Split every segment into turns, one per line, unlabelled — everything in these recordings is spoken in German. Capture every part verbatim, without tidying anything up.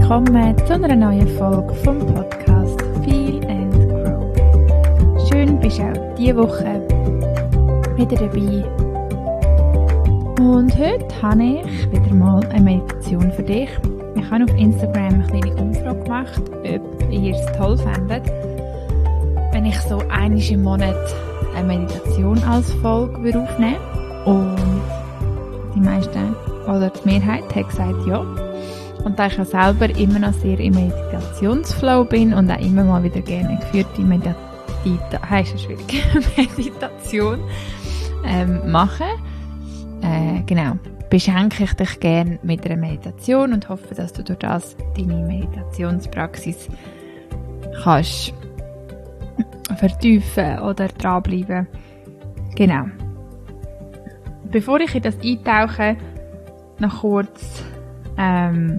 willkommen zu einer neuen Folge vom Podcast Feel and Grow. Schön, bist du auch diese Woche wieder dabei. Und heute habe ich wieder mal eine Meditation für dich. Ich habe auf Instagram eine kleine Umfrage gemacht, ob ihr es toll fändet, wenn ich so einmal im Monat eine Meditation als Folge aufnehmen würde. Und die meisten oder die Mehrheit hat gesagt ja. Und da ich ja selber immer noch sehr im Meditationsflow bin und auch immer mal wieder gerne eine geführte Meditation, heisst es schwierig, Meditation ähm, mache, äh, genau, beschenke ich dich gerne mit einer Meditation und hoffe, dass du durch das deine Meditationspraxis kannst vertiefen oder dranbleiben. Genau. Bevor ich in das eintauche, noch kurz ähm,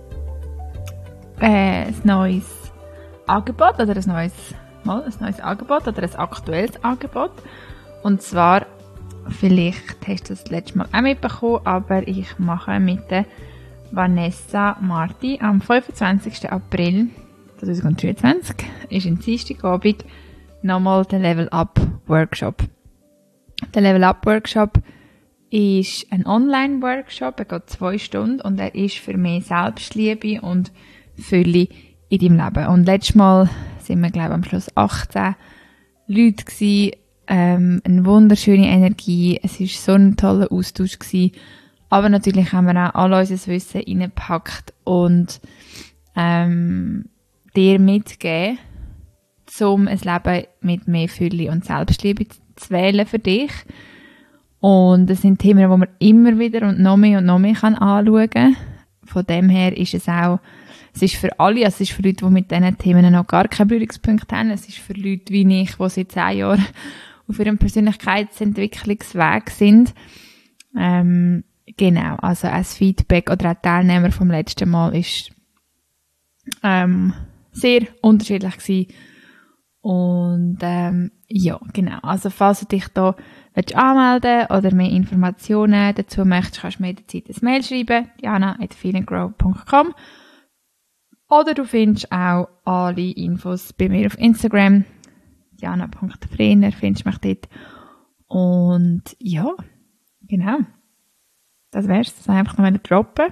äh, ein neues Angebot oder ein neues, mal, ein neues Angebot oder ein aktuelles Angebot. Und zwar, vielleicht hast du das letzte Mal auch mitbekommen, aber ich mache mit der Vanessa Marti am fünfundzwanzigsten April zweitausenddreiundzwanzig, ist ein Dienstagabend, nochmal den Level Up Workshop. Der Level Up Workshop ist ein Online-Workshop, er geht zwei Stunden und er ist für mehr Selbstliebe und Fülle in deinem Leben. Und letztes Mal sind wir, glaube ich, am Schluss achtzehn Leute gewesen, ähm, eine wunderschöne Energie, es war so ein toller Austausch gewesen, aber natürlich haben wir auch all unser Wissen reingepackt und ähm, dir mitgeben, um ein Leben mit mehr Fülle und Selbstliebe zu wählen für dich. Und das sind Themen, die man immer wieder und noch mehr und noch mehr anschauen kann. Von dem her ist es auch, es ist für alle, also es ist für Leute, die mit diesen Themen noch gar keine Berührungspunkte haben, es ist für Leute wie ich, die seit zehn Jahren auf ihrem Persönlichkeitsentwicklungsweg sind. Ähm, genau, also als Feedback oder auch Teilnehmer vom letzten Mal ist ähm, sehr unterschiedlich gewesen. Und ähm, ja, genau, also falls du dich da willst anmelden oder mehr Informationen dazu möchtest, kannst du mir jederzeit ein Mail schreiben, diana at feel and grow punkt com. Oder du findest auch alle Infos bei mir auf Instagram, diana punkt frener, findest mich dort. Und ja, genau, das wär's, das einfach noch droppen.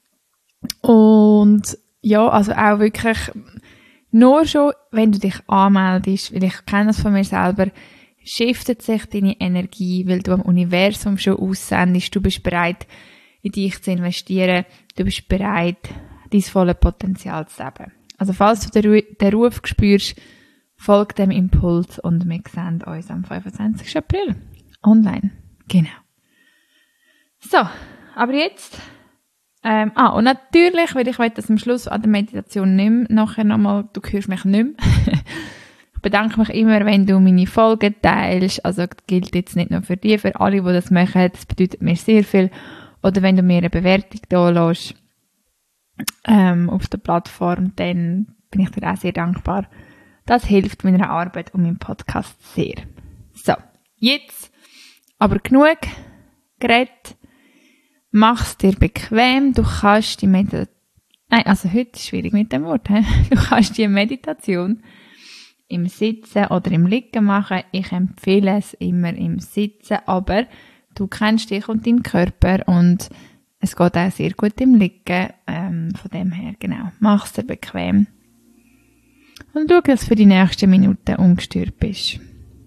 Und ja, also auch wirklich nur schon, wenn du dich anmeldest, weil ich kenne das von mir selber, shiftet sich deine Energie, weil du am Universum schon aussendest, du bist bereit, in dich zu investieren, du bist bereit, dein volles Potenzial zu leben. Also falls du den, Ru- den Ruf spürst, folg dem Impuls und wir sehen uns am fünfundzwanzigsten April online. Genau. So, aber jetzt Ähm, ah, und natürlich, weil ich will, dass am Schluss an der Meditation nicht mehr, nachher nochmal, du hörst mich nicht mehr. Ich bedanke mich immer, wenn du meine Folgen teilst. Also, das gilt jetzt nicht nur für dich, für alle, die das machen. Das bedeutet mir sehr viel. Oder wenn du mir eine Bewertung da lässt, ähm, auf der Plattform, dann bin ich dir auch sehr dankbar. Das hilft meiner Arbeit und meinem Podcast sehr. So, jetzt aber genug geredet. Mach's dir bequem, du kannst die Meditation, nein, also heute ist es schwierig mit dem Wort, he? Du kannst die Meditation im Sitzen oder im Liegen machen. Ich empfehle es immer im Sitzen, aber du kennst dich und deinen Körper und es geht auch sehr gut im Liegen, ähm, von dem her, genau, mach's dir bequem und schau, dass du für die nächsten Minuten ungestört bist.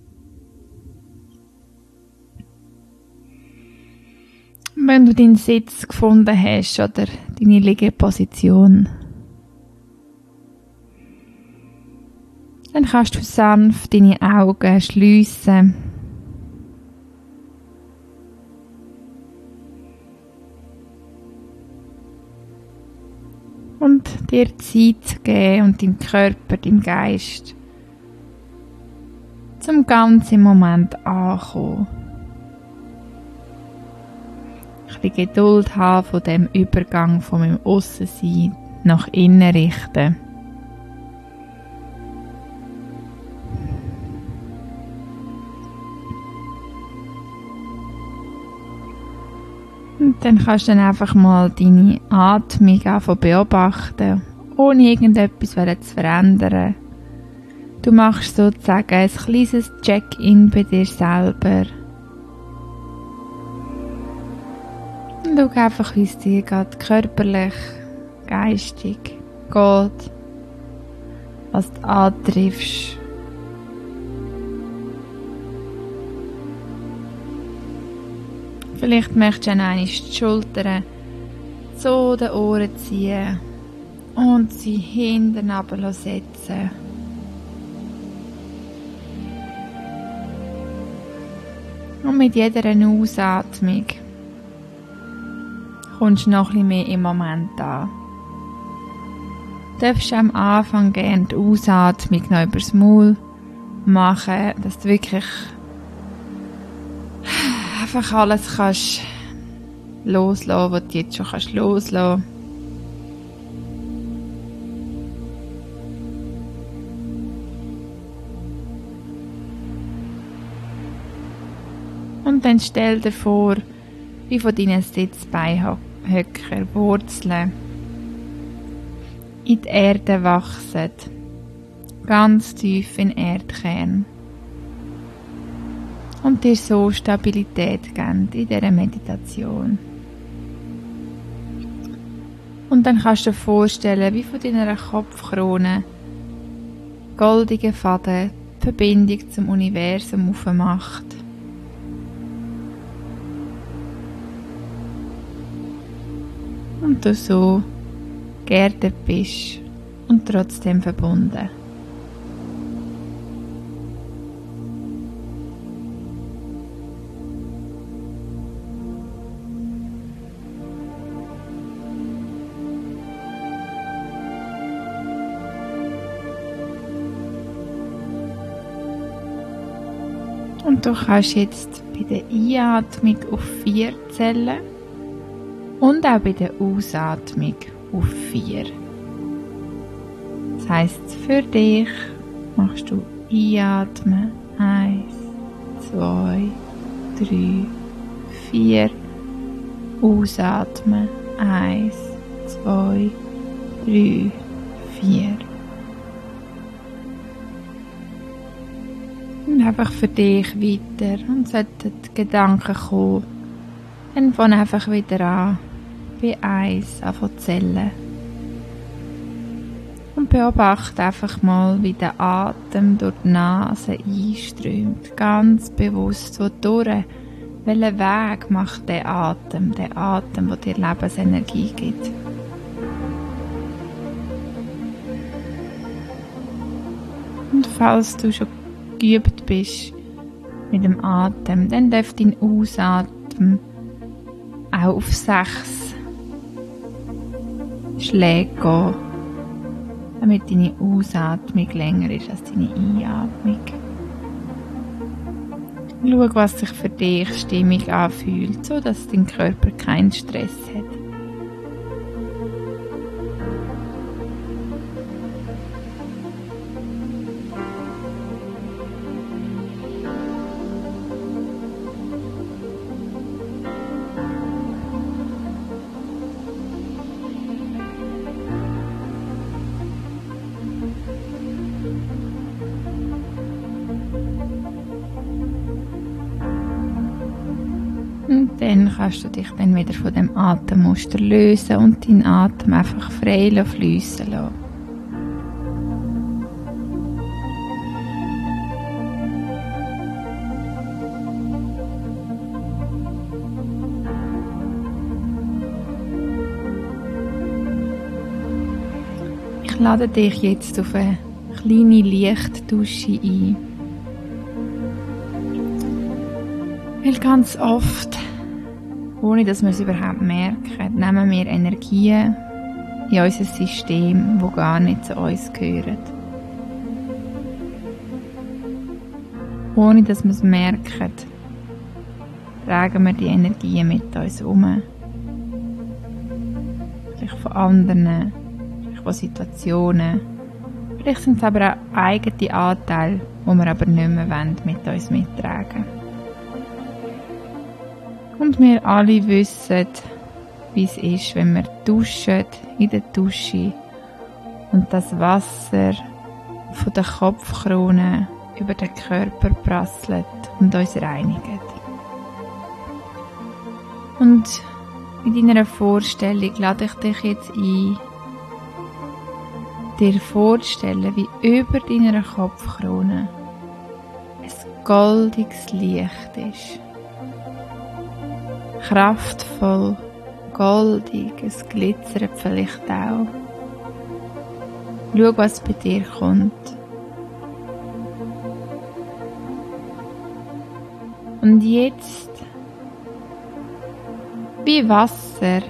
Wenn du deinen Sitz gefunden hast oder deine Liegeposition, dann kannst du sanft deine Augen schliessen. Und dir Zeit zu geben und deinem Körper, deinem Geist zum ganzen Moment ankommen. Ein bisschen Geduld haben von dem Übergang von meinem Aussensein nach innen richten. Und Und dann kannst du dann einfach mal deine Atmung anfangen beobachten, ohne irgendetwas zu verändern. Du machst sozusagen ein kleines Check-in bei dir selber. Und schau einfach, wie es dir geht, körperlich, geistig geht, was du antriffst. Vielleicht möchtest du dann einmal die Schultern zu den Ohren ziehen und sie hinten runtersetzen. Und mit jeder Ausatmung kommst du noch ein bisschen mehr im Moment an. Du darfst am Anfang gerne die Ausatmung noch übers Maul machen, dass du wirklich einfach alles kannst loslassen, was du jetzt schon kannst loslassen. Und dann stell dir vor, wie von deinen Sitzbeinhöcker Wurzeln in die Erde wachsen, ganz tief in den Erdkern. Und dir so Stabilität geben in dieser Meditation. Und dann kannst du dir vorstellen, wie von deiner Kopfkrone goldige Faden die Verbindung zum Universum aufmacht. Und du so geerdet bist und trotzdem verbunden. Und du kannst jetzt bei der Einatmung auf vier zählen und auch bei der Ausatmung auf vier. Das heisst, für dich machst du einatmen eins, zwei, drei, vier, ausatmen eins, zwei, drei, vier. Und einfach für dich weiter. Und sollten die Gedanken kommen, dann fang einfach wieder an, bei eins anfangen zu zählen. Und beobachte einfach mal, wie der Atem durch die Nase einströmt. Ganz bewusst, wodurch, welchen Weg macht der Atem, der Atem, der dir Lebensenergie gibt. Und falls du schon geübt bist mit dem Atem, dann darf dein Ausatmen auch auf sechs Schläge gehen, damit deine Ausatmung länger ist als deine Einatmung. Schau, was sich für dich stimmig anfühlt, so dass dein Körper keinen Stress hat. Und dann kannst du dich dann wieder von dem Atemmuster lösen und deinen Atem einfach frei fliessen lassen. Ich lade dich jetzt auf eine kleine Lichtdusche ein. Weil ganz oft, ohne dass wir es überhaupt merken, nehmen wir Energien in unser System, die gar nicht zu uns gehören. Ohne dass wir es merken, tragen wir die Energien mit uns um. Vielleicht von anderen, vielleicht von Situationen. Vielleicht sind es aber auch eigene Anteile, die wir aber nicht mehr wollen, mit uns mittragen. Und wir alle wissen, wie es ist, wenn wir duschen in der Dusche und das Wasser von der Kopfkrone über den Körper prasselt und uns reinigt. Und in deiner Vorstellung lade ich dich jetzt ein, dir vorzustellen, wie über deiner Kopfkrone ein goldiges Licht ist. Kraftvoll, goldig, es glitzert vielleicht auch. Schau, was bei dir kommt. Und jetzt, wie Wasser,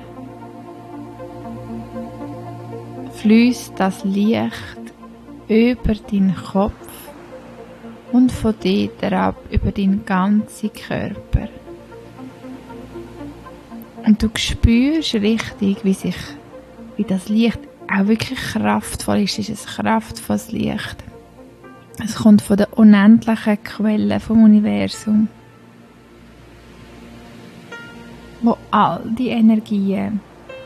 fließt das Licht über deinen Kopf und von dort ab über deinen ganzen Körper. Und du spürst richtig, wie sich, wie das Licht auch wirklich kraftvoll ist. Es ist ein kraftvolles Licht. Es kommt von der unendlichen Quelle vom Universum, wo all die Energien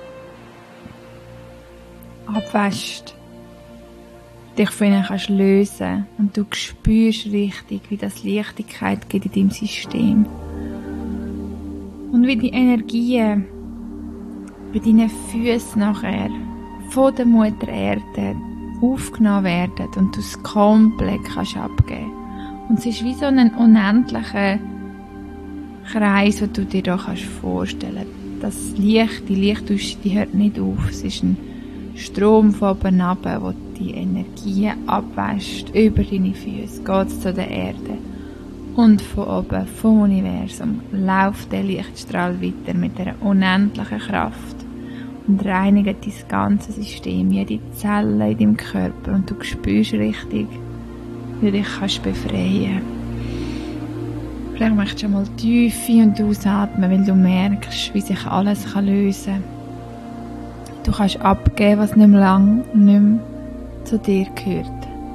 abwäscht, dich von ihnen kannst lösen und du spürst richtig, wie das Leichtigkeit gibt in deinem System. Und wie die Energien bei deinen Füßen nachher von der Mutter Erde aufgenommen werden und du es komplett kannst abgeben. Und es ist wie so ein unendlicher Kreis, den du dir da kannst vorstellen. Das Licht, die Lichtdusche, die hört nicht auf. Es ist ein Strom von oben runter, der die Energie abwäscht über deine Füße, geht zu der Erde. Und von oben, vom Universum, läuft der Lichtstrahl weiter mit einer unendlichen Kraft und reinigt dein ganzes System, jede Zelle in deinem Körper. Und du spürst richtig, wie du dich kannst befreien kannst. Vielleicht möchtest du mal tief ein- und ausatmen, weil du merkst, wie sich alles lösen kann. Du kannst abgeben, was nicht mehr lang nicht mehr zu dir gehört.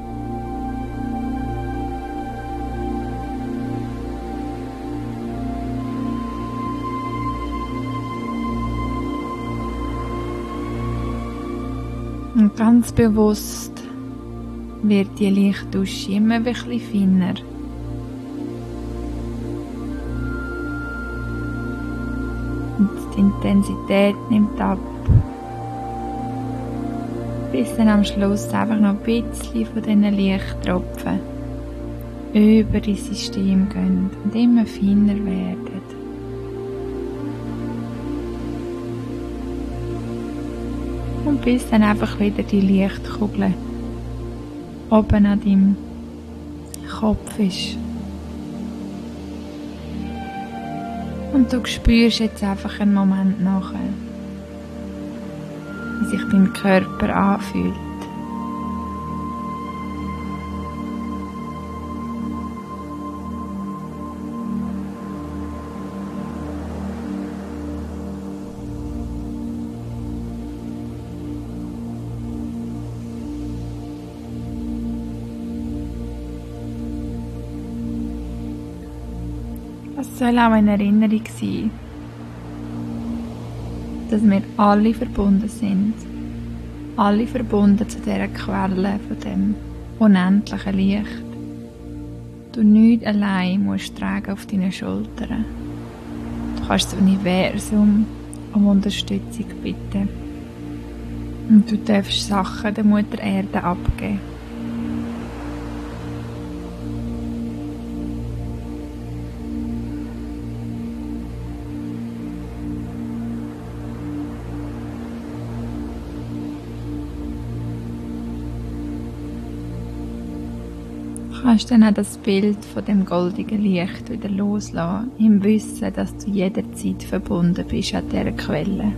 Und ganz bewusst wird die Lichtdusche immer ein bisschen feiner. Und die Intensität nimmt ab. Bis dann am Schluss einfach noch ein bisschen von diesen Lichttropfen über dein System gehen und immer feiner werden. Und bis dann einfach wieder die Lichtkugel oben an deinem Kopf ist. Und du spürst jetzt einfach einen Moment nachher, wie sich dein Körper anfühlt. Es soll auch eine Erinnerung sein, dass wir alle verbunden sind. Alle verbunden zu dieser Quelle von dem unendlichen Licht. Du nichts allein musst tragen auf deinen Schultern. Du kannst das Universum um Unterstützung bitten. Und du darfst Sachen der Mutter Erde abgeben. Du kannst dann auch das Bild von dem goldigen Licht wieder loslassen, im Wissen, dass du jederzeit verbunden bist an dieser Quelle.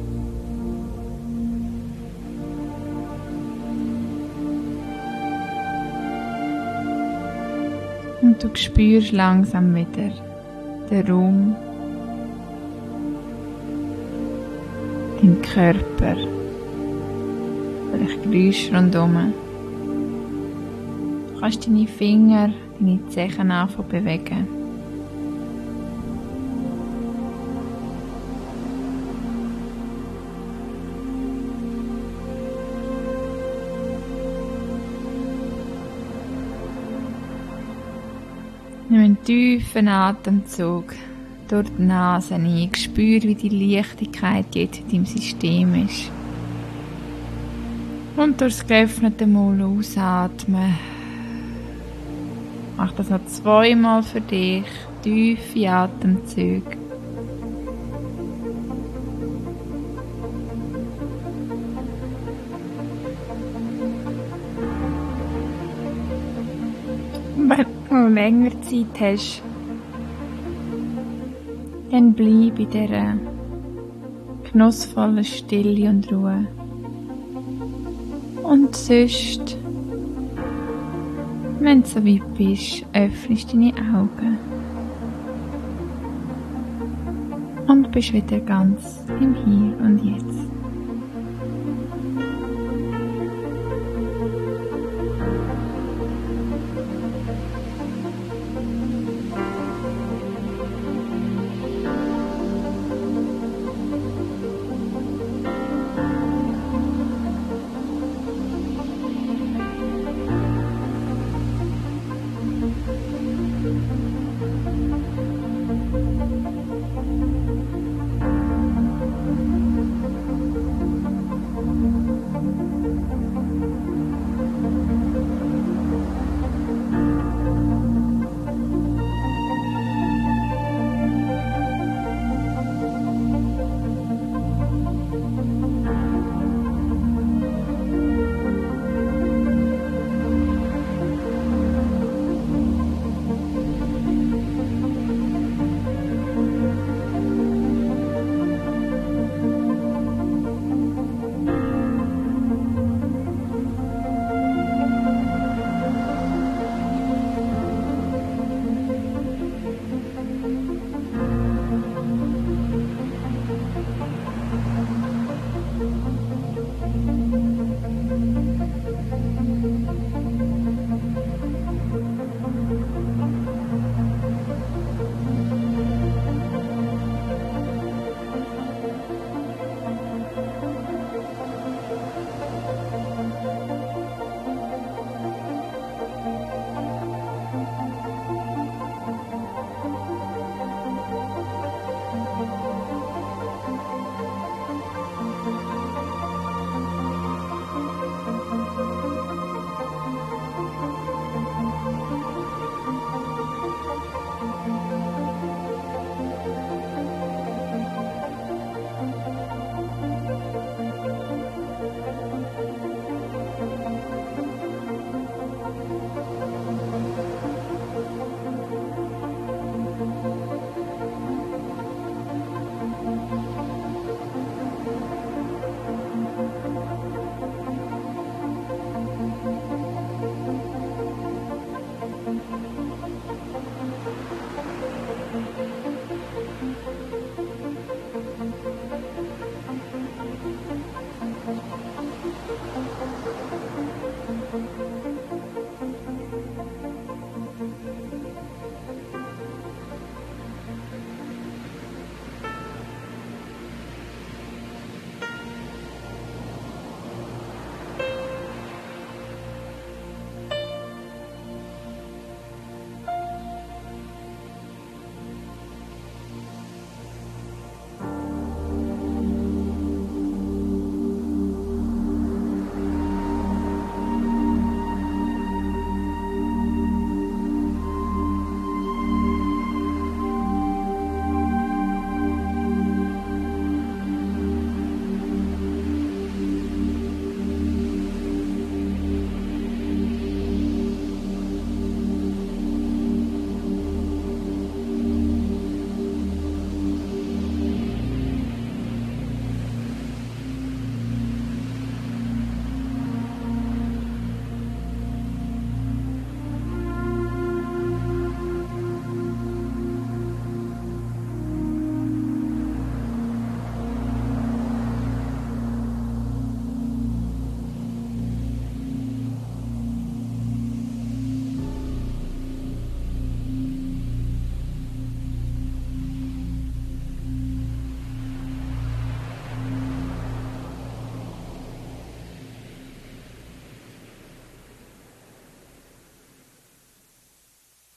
Und du spürst langsam wieder den Raum, deinen Körper, vielleicht Geräusche rundherum. Du kannst deine Finger, deine Zehen anfangen zu bewegen. einen tiefen Atemzug durch die Nase ein. Spür, wie die Leichtigkeit jetzt in deinem System ist. Und durch das geöffnete Maul ausatmen. Mach das noch zweimal für dich. Tiefe Atemzüge. Wenn du länger Zeit hast, dann bleib in dieser genussvollen Stille und Ruhe. Und sonst, wenn du so weit bist, öffnest deine Augen und bist wieder ganz im Hier und Jetzt.